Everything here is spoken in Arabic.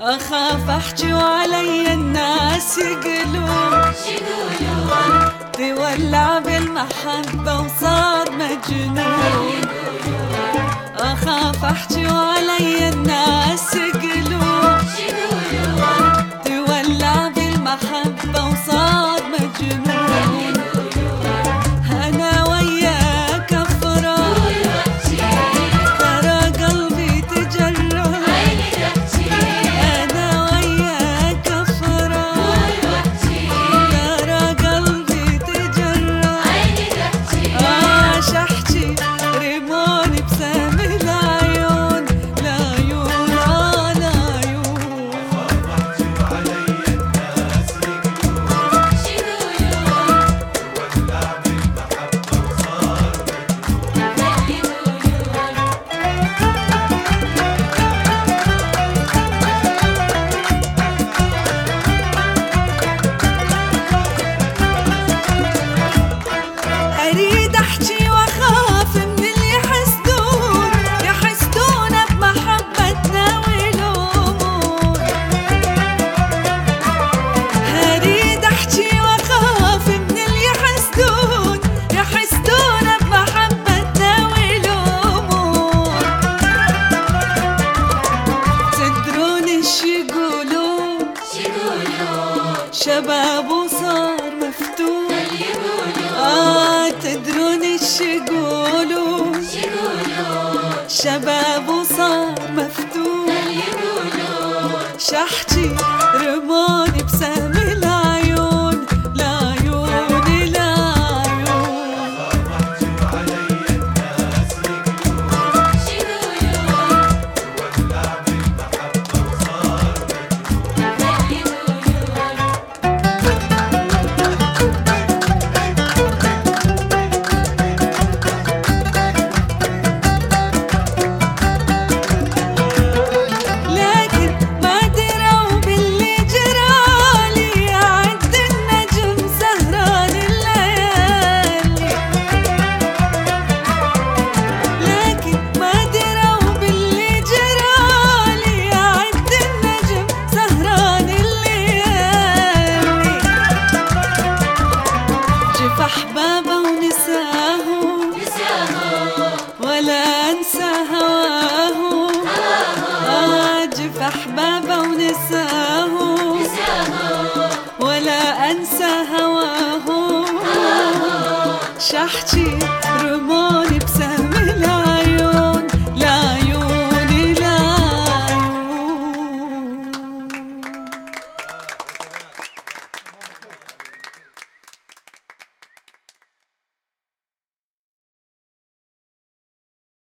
أخاف أحكي وعلي الناس يقولون تولع بالمحبة وصار مجنون. أخاف أحكي وعلي الناس يقولون تولع بالمحبة وصار مجنون. أنا وياك أفرح ترى قلبي تجرح. أنا وياك أفرح ترى قلبي تجرح. عاش أحكي رموني بسام العيون العيون العيون. أريد أحكي وأخاف من اللي يحسدون بمحبتنا ويلومون. أريد أحكي وأخاف من اللي يحسدون بمحبتنا ويلومون. تدرون إيش يقولون شباب وصار مفتون. تدرون إيش يقولون شباب وصار مفتون. شحكي رموني بسام العيون العيون العيون. لكن ما دروا باللي جرالي أعد النجم سهران الليالي. لكن ما دروا باللي جرالي أعد النجم سهران الليالي. جف أحبابه ونساهم ولا أنسى هواهم. جف أحبابه ونساهم ولا أنسى هواهم. شحكي